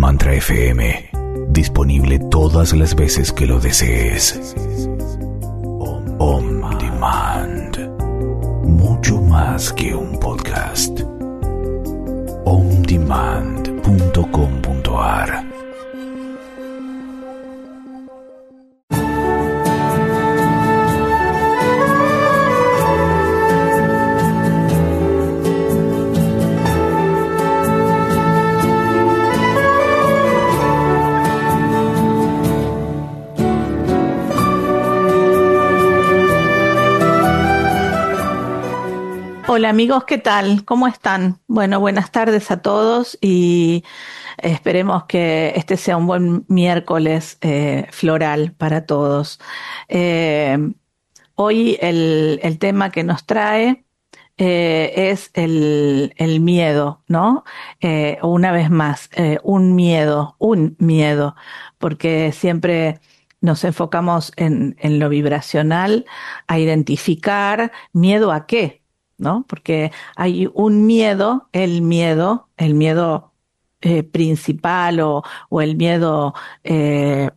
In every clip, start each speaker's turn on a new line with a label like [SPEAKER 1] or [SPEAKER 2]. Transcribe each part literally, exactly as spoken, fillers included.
[SPEAKER 1] Mantra F M. Disponible todas las veces que lo desees. On Demand. Mucho más que un podcast. on demand punto com punto a r.
[SPEAKER 2] Hola amigos, ¿qué tal? ¿Cómo están? Bueno, buenas tardes a todos y esperemos que este sea un buen miércoles eh, floral para todos. Eh, hoy el, el tema que nos trae eh, es el, el miedo, ¿no? Eh, una vez más, eh, un miedo, un miedo, porque siempre nos enfocamos en, en lo vibracional, a identificar miedo a qué. ¿No? Porque hay un miedo, el miedo, el miedo eh, principal o, o el miedo eh,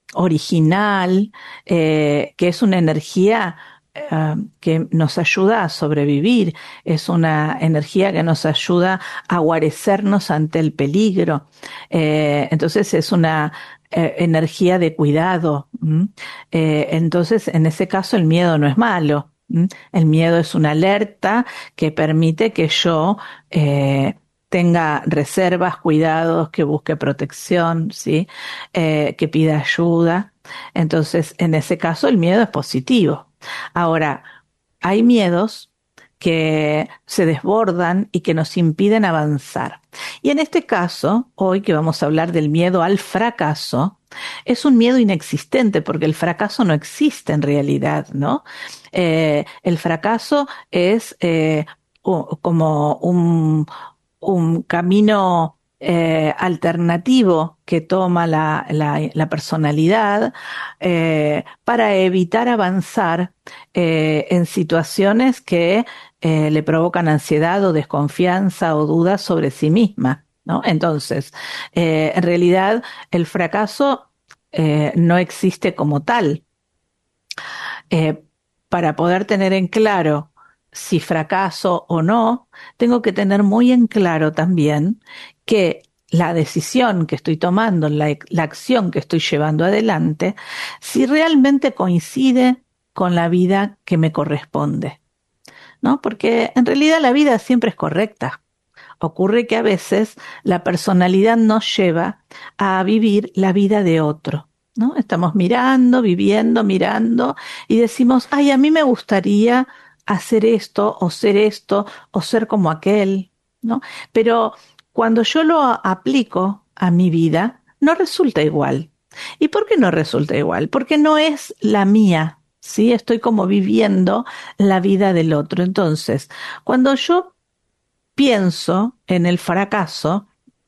[SPEAKER 2] original, eh, que es una energía eh, que nos ayuda a sobrevivir, es una energía que nos ayuda a guarecernos ante el peligro. Eh, entonces es una eh, energía de cuidado. ¿Mm? Eh, entonces, en ese caso, el miedo no es malo. El miedo es una alerta que permite que yo eh, tenga reservas, cuidados, que busque protección, ¿sí? Eh, que pida ayuda. Entonces, en ese caso, el miedo es positivo. Ahora, hay miedos que se desbordan y que nos impiden avanzar. Y en este caso, hoy que vamos a hablar del miedo al fracaso, es un miedo inexistente porque el fracaso no existe en realidad, ¿no? Eh, el fracaso es eh, como un, un camino eh, alternativo que toma la, la, la personalidad eh, para evitar avanzar eh, en situaciones que eh, le provocan ansiedad o desconfianza o dudas sobre sí misma, ¿no? Entonces, eh, en realidad el fracaso eh, no existe como tal. Eh, para poder tener en claro si fracaso o no, tengo que tener muy en claro también que la decisión que estoy tomando, la, la acción que estoy llevando adelante, si realmente coincide con la vida que me corresponde, ¿no? Porque en realidad la vida siempre es correcta. Ocurre que a veces la personalidad nos lleva a vivir la vida de otro, ¿no? Estamos mirando, viviendo, mirando y decimos, ay, a mí me gustaría hacer esto o ser esto o ser como aquel, ¿no? Pero cuando yo lo aplico a mi vida, no resulta igual. ¿Y por qué no resulta igual? Porque no es la mía, ¿sí? Estoy como viviendo la vida del otro. Entonces, cuando yo pienso en el fracaso,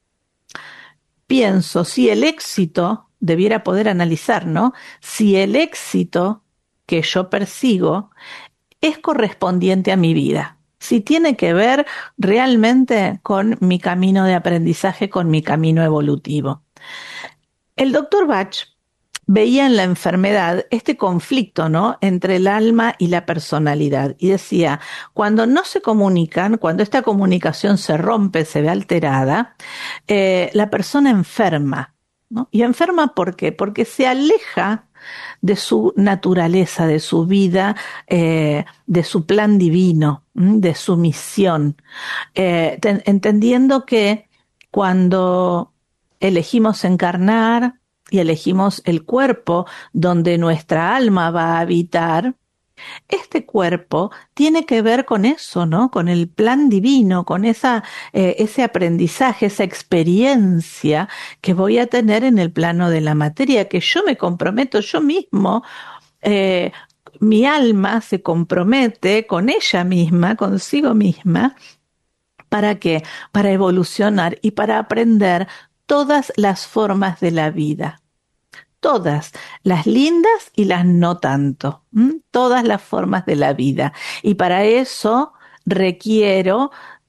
[SPEAKER 2] pienso si el éxito, debiera poder analizar, ¿no? Si el éxito que yo persigo es correspondiente a mi vida, si tiene que ver realmente con mi camino de aprendizaje, con mi camino evolutivo. El doctor Bach veía en la enfermedad este conflicto, ¿no? Entre el alma y la personalidad. Y decía, cuando no se comunican, cuando esta comunicación se rompe, se ve alterada, eh, la persona enferma, ¿no? Y enferma ¿por qué? Porque se aleja de su naturaleza, de su vida, eh, de su plan divino, de su misión, eh, ten, entendiendo que cuando elegimos encarnar y elegimos el cuerpo donde nuestra alma va a habitar, este cuerpo tiene que ver con eso, ¿no? Con el plan divino, con esa, eh, ese aprendizaje, esa experiencia que voy a tener en el plano de la materia, que yo me comprometo yo mismo, eh, mi alma se compromete con ella misma, consigo misma. ¿Para qué? Para evolucionar y para aprender todas las formas de la vida. Todas, las lindas y las no tanto, ¿m? Todas las formas de la vida. Y para eso requiero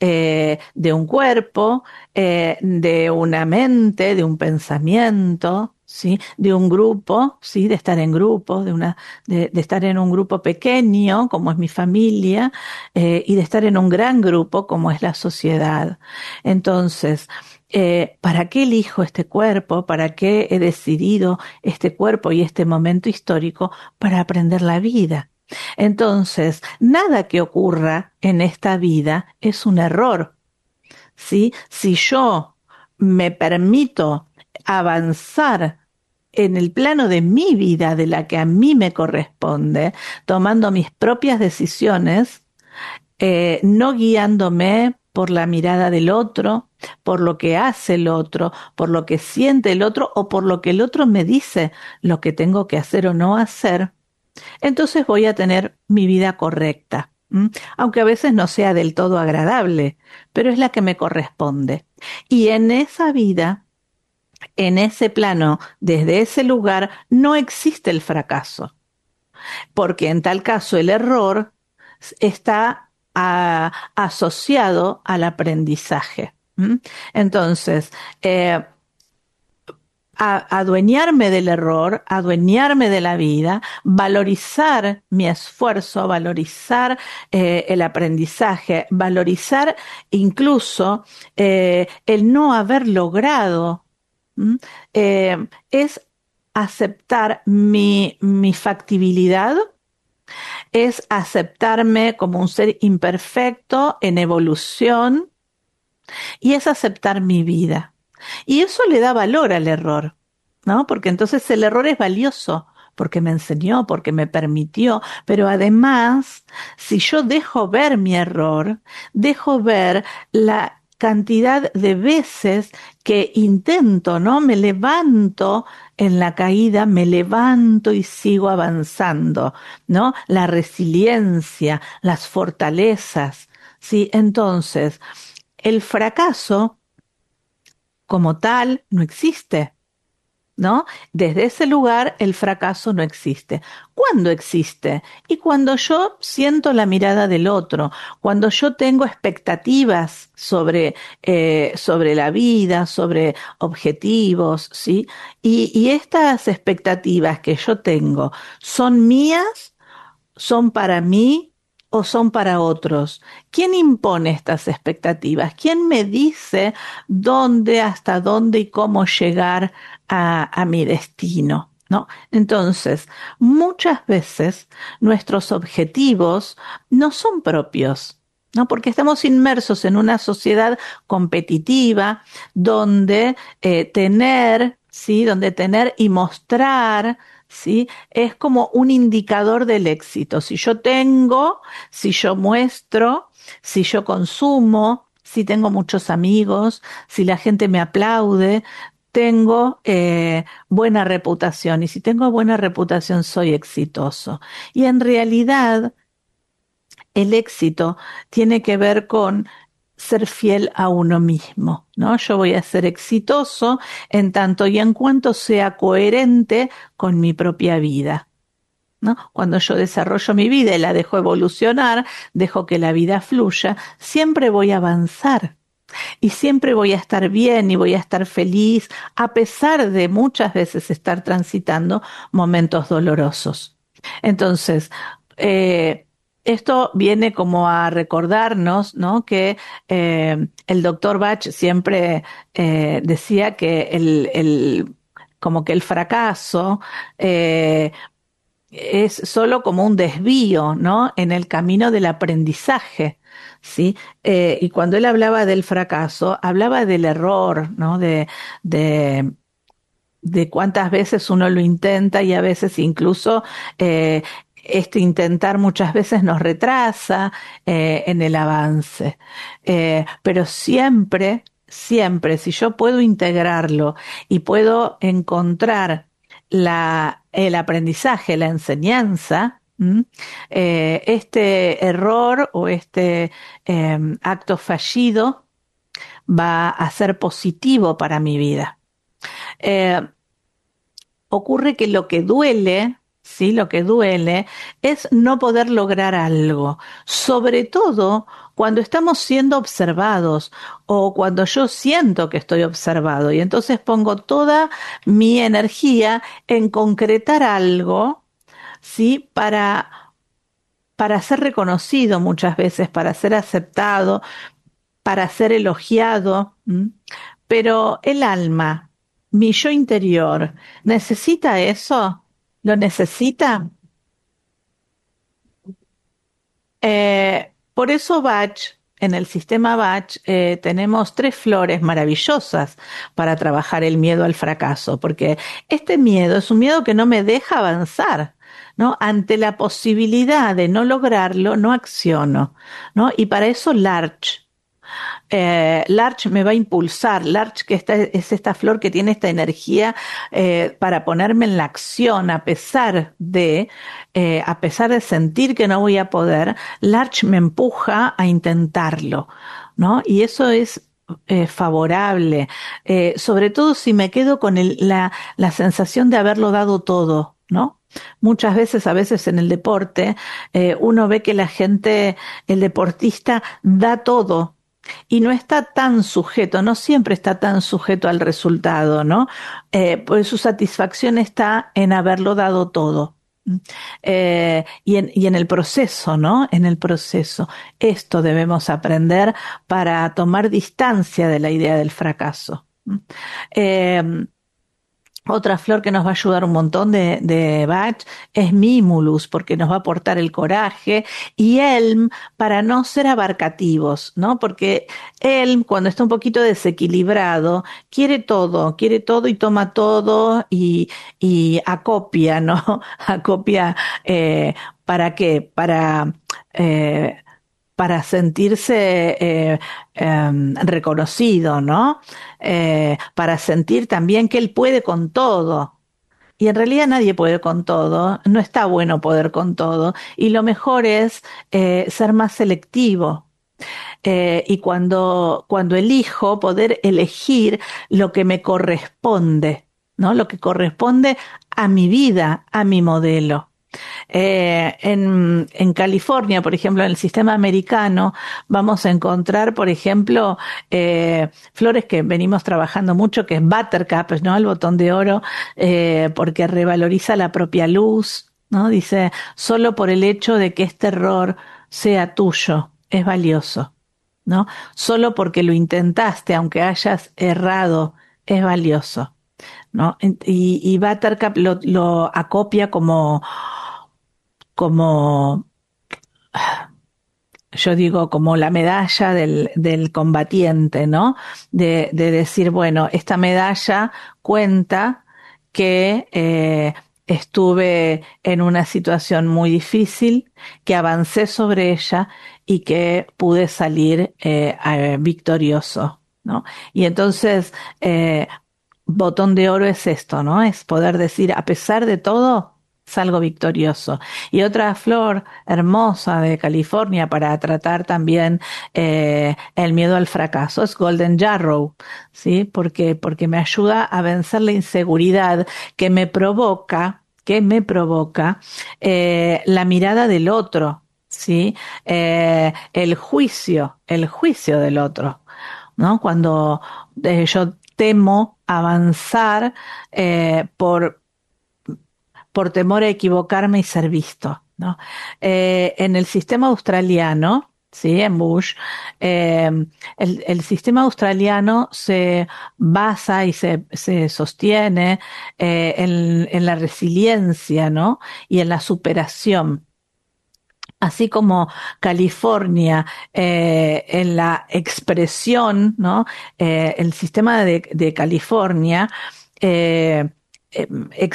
[SPEAKER 2] eh, de un cuerpo, eh, de una mente, de un pensamiento, ¿sí? De un grupo, ¿sí? De estar en grupo, de una, de, de estar en un grupo pequeño, como es mi familia, eh, y de estar en un gran grupo, como es la sociedad. Entonces, eh, ¿para qué elijo este cuerpo? ¿Para qué he decidido este cuerpo y este momento histórico? Para aprender la vida. Entonces, nada que ocurra en esta vida es un error, ¿sí? Si yo me permito avanzar en el plano de mi vida, de la que a mí me corresponde, tomando mis propias decisiones, eh, no guiándome por la mirada del otro, por lo que hace el otro, por lo que siente el otro o por lo que el otro me dice lo que tengo que hacer o no hacer, entonces voy a tener mi vida correcta, ¿m? Aunque a veces no sea del todo agradable, pero es la que me corresponde. Y en esa vida, en ese plano, desde ese lugar, no existe el fracaso, porque en tal caso el error está a, asociado al aprendizaje. ¿M? Entonces, eh, a adueñarme del error, adueñarme de la vida, valorizar mi esfuerzo, valorizar eh, el aprendizaje, valorizar incluso eh, el no haber logrado, ¿m? Eh, es aceptar mi, mi factibilidad, es aceptarme como un ser imperfecto en evolución y es aceptar mi vida. Y eso le da valor al error, ¿no? Porque entonces el error es valioso, porque me enseñó, porque me permitió, pero además, si yo dejo ver mi error, dejo ver la cantidad de veces que intento, ¿no? Me levanto en la caída, me levanto y sigo avanzando, ¿no? La resiliencia, las fortalezas, ¿sí? Entonces, el fracaso como tal no existe, ¿no? Desde ese lugar el fracaso no existe. ¿Cuándo existe? Y cuando yo siento la mirada del otro, cuando yo tengo expectativas sobre, eh, sobre la vida, sobre objetivos, ¿sí? Y, y estas expectativas que yo tengo son mías, son para mí o son para otros. ¿Quién impone estas expectativas? ¿Quién me dice dónde, hasta dónde y cómo llegar a, a mi destino? ¿No? Entonces, muchas veces nuestros objetivos no son propios, ¿no? Porque estamos inmersos en una sociedad competitiva donde eh, tener, ¿sí? Donde tener y mostrar, ¿sí? Es como un indicador del éxito. Si yo tengo, si yo muestro, si yo consumo, si tengo muchos amigos, si la gente me aplaude, tengo eh, buena reputación. Y si tengo buena reputación, soy exitoso. Y en realidad, el éxito tiene que ver con ser fiel a uno mismo, ¿no? Yo voy a ser exitoso en tanto y en cuanto sea coherente con mi propia vida, ¿no? Cuando yo desarrollo mi vida y la dejo evolucionar, dejo que la vida fluya, siempre voy a avanzar y siempre voy a estar bien y voy a estar feliz, a pesar de muchas veces estar transitando momentos dolorosos. Entonces, eh, esto viene como a recordarnos, ¿no? Que eh, el doctor Bach siempre eh, decía que el, el, como que el fracaso eh, es solo como un desvío, ¿no? En el camino del aprendizaje, ¿sí? Eh, y cuando él hablaba del fracaso, hablaba del error, ¿no? De, de, de cuántas veces uno lo intenta y a veces incluso eh, este intentar muchas veces nos retrasa eh, en el avance. Eh, pero siempre, siempre, si yo puedo integrarlo y puedo encontrar la, el aprendizaje, la enseñanza, ¿m? Eh, este error o este eh, acto fallido va a ser positivo para mi vida. Eh, ocurre que lo que duele, sí, lo que duele es no poder lograr algo, sobre todo cuando estamos siendo observados o cuando yo siento que estoy observado y entonces pongo toda mi energía en concretar algo, ¿sí? Para, para ser reconocido muchas veces, para ser aceptado, para ser elogiado. ¿m? Pero el alma, mi yo interior, ¿necesita eso? ¿Lo necesita? Eh, por eso Bach, en el sistema Bach, eh, tenemos tres flores maravillosas para trabajar el miedo al fracaso, porque este miedo es un miedo que no me deja avanzar, ¿no? Ante la posibilidad de no lograrlo, no acciono, ¿no? Y para eso Larch. Eh, Larch me va a impulsar. Larch, que esta, es esta flor que tiene esta energía eh, para ponerme en la acción a pesar de, eh, a pesar de sentir que no voy a poder. Larch me empuja a intentarlo, ¿no? Y eso es eh, favorable, eh, sobre todo si me quedo con el, la, la sensación de haberlo dado todo, ¿no? Muchas veces, a veces en el deporte, eh, uno ve que la gente, el deportista, da todo y no está tan sujeto, no siempre está tan sujeto al resultado, ¿no? Eh, pues su satisfacción está en haberlo dado todo. Eh, y, en, y en el proceso, ¿no? En el proceso. Esto debemos aprender para tomar distancia de la idea del fracaso. Eh, Otra flor que nos va a ayudar un montón de, de Bach es Mimulus, porque nos va a aportar el coraje, y Elm para no ser abarcativos, ¿no? Porque Elm, cuando está un poquito desequilibrado, quiere todo, quiere todo y toma todo y, y acopia, ¿no? Acopia, eh, ¿para qué? Para, eh, para sentirse eh, eh, reconocido, ¿no? Eh, para sentir también que él puede con todo. Y en realidad nadie puede con todo, no está bueno poder con todo, y lo mejor es eh, ser más selectivo. Eh, y cuando, cuando elijo, poder elegir lo que me corresponde, ¿no? Lo que corresponde a mi vida, a mi modelo. Eh, en, en California, por ejemplo, en el sistema americano, vamos a encontrar, por ejemplo, eh, flores que venimos trabajando mucho, que es Buttercup, ¿no? El botón de oro, eh, porque revaloriza la propia luz, ¿no? Dice, solo por el hecho de que este error sea tuyo, es valioso, ¿no? Solo porque lo intentaste, aunque hayas errado, es valioso, ¿no? Y, y Buttercup lo, lo acopia como como, yo digo, como la medalla del, del combatiente, ¿no? De, de decir, bueno, esta medalla cuenta que eh, estuve en una situación muy difícil, que avancé sobre ella y que pude salir eh, eh, victorioso, ¿no? Y entonces, eh, botón de oro es esto, ¿no? Es poder decir, a pesar de todo, salgo victorioso. Y otra flor hermosa de California para tratar también eh, el miedo al fracaso es Golden Yarrow, ¿sí? Porque, porque me ayuda a vencer la inseguridad que me provoca, que me provoca eh, la mirada del otro, ¿sí? Eh, el juicio, el juicio del otro, ¿no? Cuando eh, yo temo avanzar eh, por por temor a equivocarme y ser visto, ¿no? Eh, en el sistema australiano, sí, en Bush, eh, el, el sistema australiano se basa y se, se sostiene eh, en, en la resiliencia, ¿no? Y en la superación. Así como California, eh, en la expresión, ¿no? Eh, el sistema de, de California eh, eh,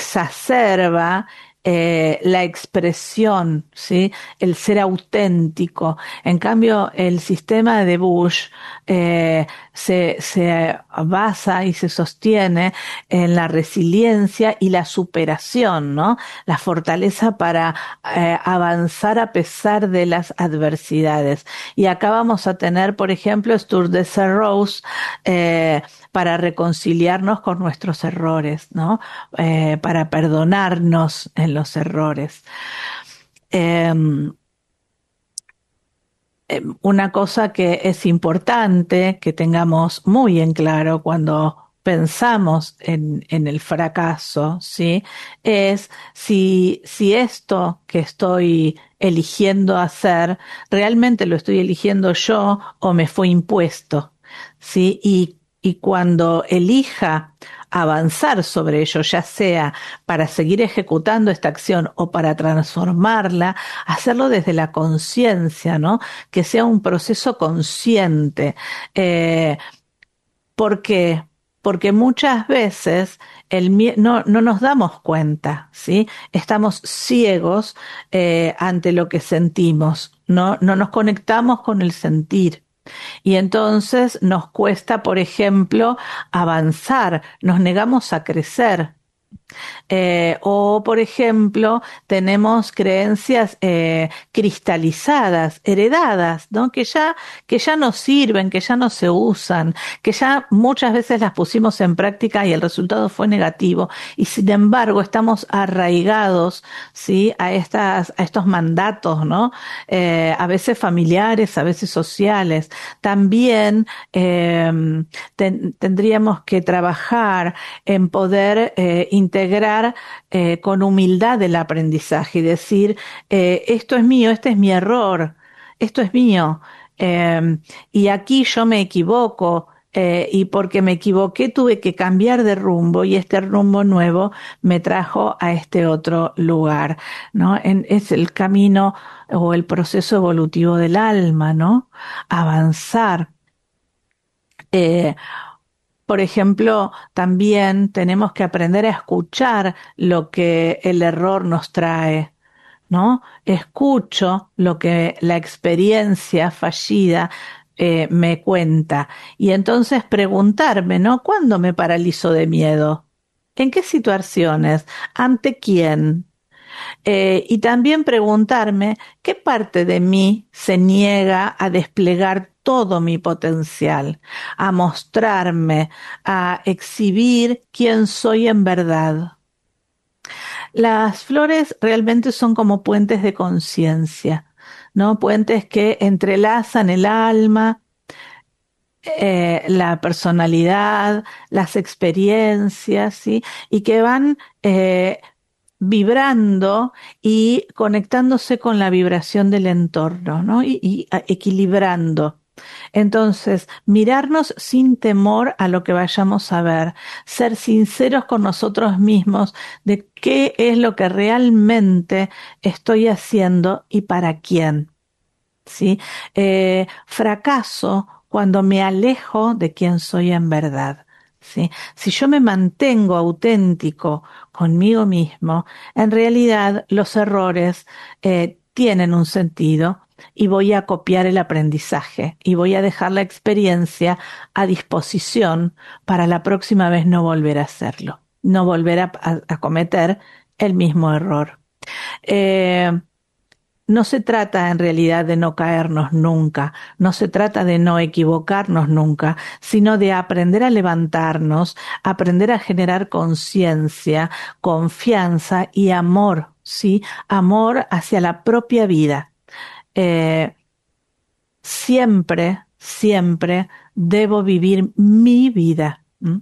[SPEAKER 2] exacerba eh, la expresión, ¿sí? El ser auténtico. En cambio, el sistema de Bush eh, se, se basa y se sostiene en la resiliencia y la superación, ¿no? La fortaleza para eh, avanzar a pesar de las adversidades. Y acá vamos a tener, por ejemplo, Stur de Rose, eh, para reconciliarnos con nuestros errores, ¿no? Eh, para perdonarnos en los errores. Eh, eh, una cosa que es importante que tengamos muy en claro cuando pensamos en, en el fracaso, ¿sí? Es si, si esto que estoy eligiendo hacer, realmente lo estoy eligiendo yo o me fue impuesto, ¿sí? Y, y cuando elija avanzar sobre ello, ya sea para seguir ejecutando esta acción o para transformarla, hacerlo desde la conciencia, ¿no? Que sea un proceso consciente. Eh, ¿Por qué? Porque muchas veces el no, no nos damos cuenta, ¿sí? Estamos ciegos eh, ante lo que sentimos, ¿no? No nos conectamos con el sentir. Y entonces nos cuesta, por ejemplo, avanzar, nos negamos a crecer. Eh, o, por ejemplo, tenemos creencias eh, cristalizadas, heredadas, ¿no? Que ya, que ya no sirven, que ya no se usan, que ya muchas veces las pusimos en práctica y el resultado fue negativo. Y sin embargo, estamos arraigados, ¿sí? A estas, a estos mandatos, ¿no? Eh, a veces familiares, a veces sociales. También eh, ten, tendríamos que trabajar en poder eh, integrar eh, con humildad el aprendizaje y decir, eh, esto es mío, este es mi error, esto es mío, eh, y aquí yo me equivoco. Eh, y porque me equivoqué tuve que cambiar de rumbo y este rumbo nuevo me trajo a este otro lugar, ¿no? En, es el camino o el proceso evolutivo del alma, ¿no? Avanzar. Eh, por ejemplo, también tenemos que aprender a escuchar lo que el error nos trae, ¿no? Escucho lo que la experiencia fallida eh, me cuenta y entonces preguntarme, ¿no? ¿Cuándo me paralizo de miedo? ¿En qué situaciones? ¿Ante quién? Eh, y también preguntarme qué parte de mí se niega a desplegar todo mi potencial, a mostrarme, a exhibir quién soy en verdad. Las flores realmente son como puentes de conciencia, ¿no? Puentes que entrelazan el alma, eh, la personalidad, las experiencias, ¿sí? Y que van eh, vibrando y conectándose con la vibración del entorno, ¿no? Y, y a- equilibrando. Entonces, mirarnos sin temor a lo que vayamos a ver, ser sinceros con nosotros mismos de qué es lo que realmente estoy haciendo y para quién. ¿Sí? Eh, fracaso cuando me alejo de quién soy en verdad. ¿Sí? Si yo me mantengo auténtico conmigo mismo, en realidad los errores eh, tienen un sentido y voy a copiar el aprendizaje y voy a dejar la experiencia a disposición para la próxima vez no volver a hacerlo, no volver a, a, a cometer el mismo error. Eh, no se trata en realidad de no caernos nunca, no se trata de no equivocarnos nunca, sino de aprender a levantarnos, aprender a generar conciencia, confianza y amor, ¿sí? Amor hacia la propia vida. Eh, siempre, siempre debo vivir mi vida. ¿m?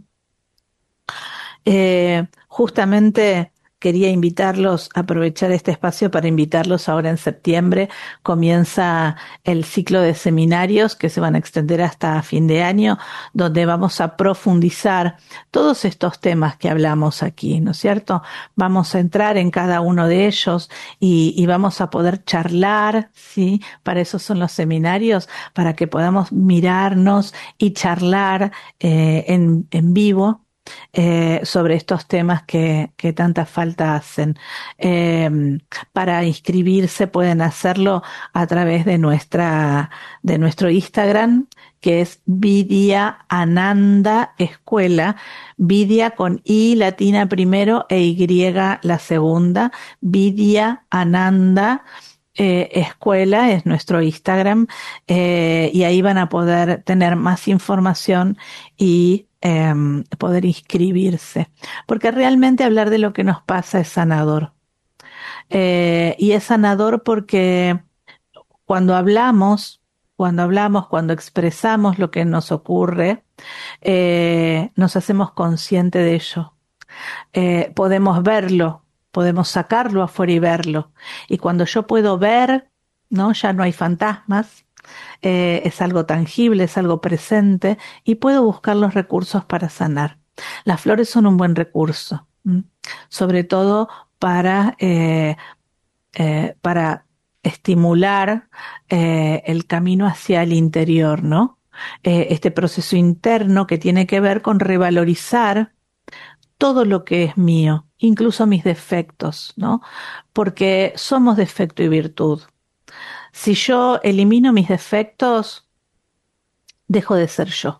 [SPEAKER 2] Eh, justamente quería invitarlos, aprovechar este espacio para invitarlos ahora en septiembre. Comienza el ciclo de seminarios que se van a extender hasta fin de año, donde vamos a profundizar todos estos temas que hablamos aquí, ¿no es cierto? Vamos a entrar en cada uno de ellos y, y vamos a poder charlar, ¿sí? Para eso son los seminarios, para que podamos mirarnos y charlar eh, en, en vivo eh, sobre estos temas que, que tanta falta hacen. Eh, para inscribirse pueden hacerlo a través de nuestra, de nuestro Instagram, que es Vidya Ananda Escuela, Vidya con I latina primero e Y la segunda, Vidya Ananda eh, Escuela es nuestro Instagram, eh, y ahí van a poder tener más información y eh, poder inscribirse, porque realmente hablar de lo que nos pasa es sanador. Eh, y es sanador porque cuando hablamos cuando hablamos, cuando expresamos lo que nos ocurre, eh, nos hacemos consciente de ello. Eh, podemos verlo, podemos sacarlo afuera y verlo. Y cuando yo puedo ver, ¿no? Ya no hay fantasmas, eh, es algo tangible, es algo presente y puedo buscar los recursos para sanar. Las flores son un buen recurso, ¿m? Sobre todo para, eh, eh, para estimular eh, el camino hacia el interior, ¿no? Eh, este proceso interno que tiene que ver con revalorizar todo lo que es mío, incluso mis defectos, ¿no? Porque somos defecto y virtud. Si yo elimino mis defectos, dejo de ser yo.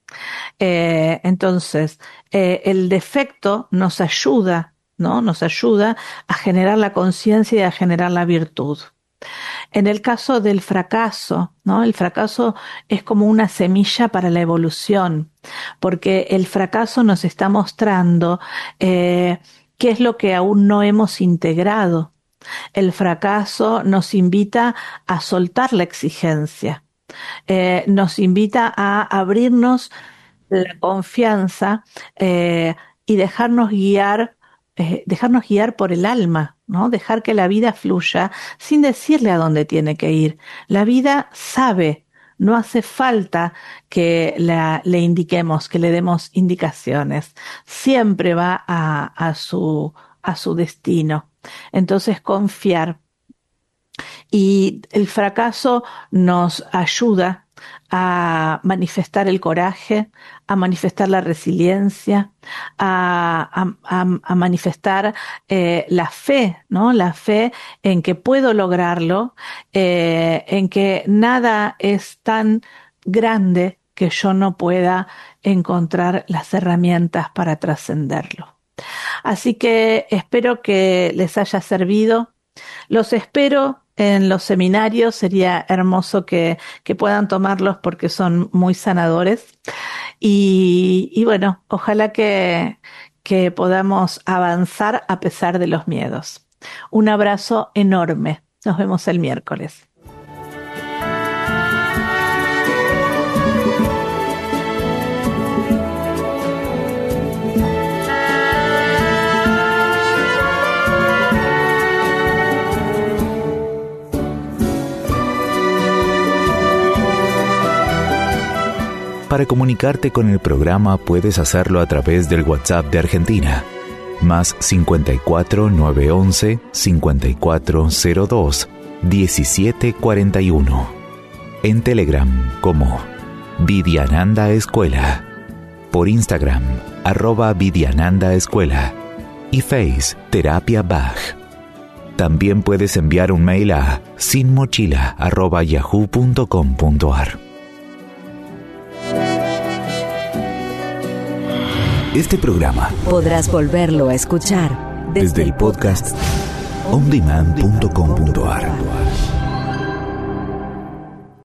[SPEAKER 2] Eh, entonces, eh, el defecto nos ayuda, ¿no? Nos ayuda a generar la conciencia y a generar la virtud. En el caso del fracaso, ¿no? El fracaso es como una semilla para la evolución, porque el fracaso nos está mostrando eh, qué es lo que aún no hemos integrado. El fracaso nos invita a soltar la exigencia, eh, nos invita a abrirnos la confianza eh, y dejarnos guiar, eh, dejarnos guiar por el alma, ¿no? Dejar que la vida fluya sin decirle a dónde tiene que ir. La vida sabe, no hace falta que la, le indiquemos, que le demos indicaciones. Siempre va a, a su, a su destino. Entonces, confiar. Y el fracaso nos ayuda a manifestar el coraje, a manifestar la resiliencia, a, a, a, a manifestar eh, la fe, ¿no? La fe en que puedo lograrlo, eh, en que nada es tan grande que yo no pueda encontrar las herramientas para trascenderlo. Así que espero que les haya servido. Los espero en los seminarios, sería hermoso que, que puedan tomarlos porque son muy sanadores. Y, y bueno, ojalá que, que podamos avanzar a pesar de los miedos. Un abrazo enorme. Nos vemos el miércoles.
[SPEAKER 1] Para comunicarte con el programa puedes hacerlo a través del WhatsApp de Argentina, más cincuenta y cuatro, nueve once, cincuenta y cuatro cero dos, diecisiete cuarenta y uno. En Telegram como Vidyananda Escuela, por Instagram arroba Vidyananda Escuela y Face Terapia Bach. También puedes enviar un mail a sinmochila arroba yahoo punto com punto ar. Este programa
[SPEAKER 3] podrás volverlo a escuchar
[SPEAKER 1] desde, desde el podcast on demand punto com punto ar.